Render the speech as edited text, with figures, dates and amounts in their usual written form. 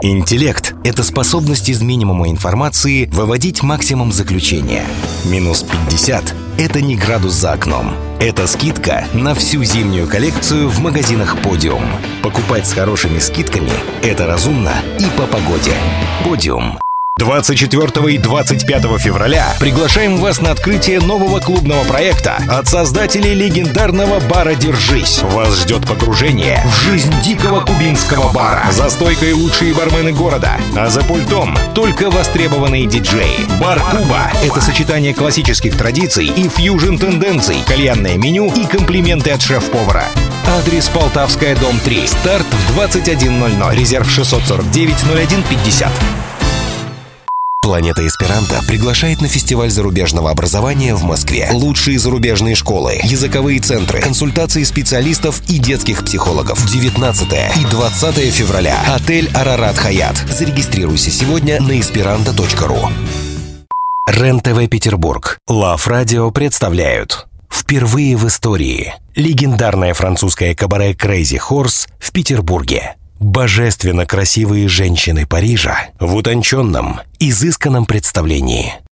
Интеллект – это способность из минимума информации выводить максимум заключения. Минус 50 – это не градус за окном. Это скидка на всю зимнюю коллекцию в магазинах «Подиум». Покупать с хорошими скидками – это разумно и по погоде. «Подиум». 24 и 25 февраля приглашаем вас на открытие нового клубного проекта от создателей легендарного бара «Держись». Вас ждет погружение в жизнь дикого кубинского бара. За стойкой лучшие бармены города, а за пультом только востребованные диджеи. Бар Куба – это сочетание классических традиций и фьюжн-тенденций, кальянное меню и комплименты от шеф-повара. Адрес: Полтавская, дом 3. Старт в 21:00. Резерв 649-01-50. Планета Эсперанто приглашает на фестиваль зарубежного образования в Москве. Лучшие зарубежные школы, языковые центры, консультации специалистов и детских психологов. 19 и 20 февраля. Отель «Арарат Хаят». Зарегистрируйся сегодня на esperanto.ru. РЕН-ТВ Петербург, Лав Радио представляют впервые в истории легендарное французское кабаре Crazy Horse в Петербурге. Божественно красивые женщины Парижа в утонченном, изысканном представлении.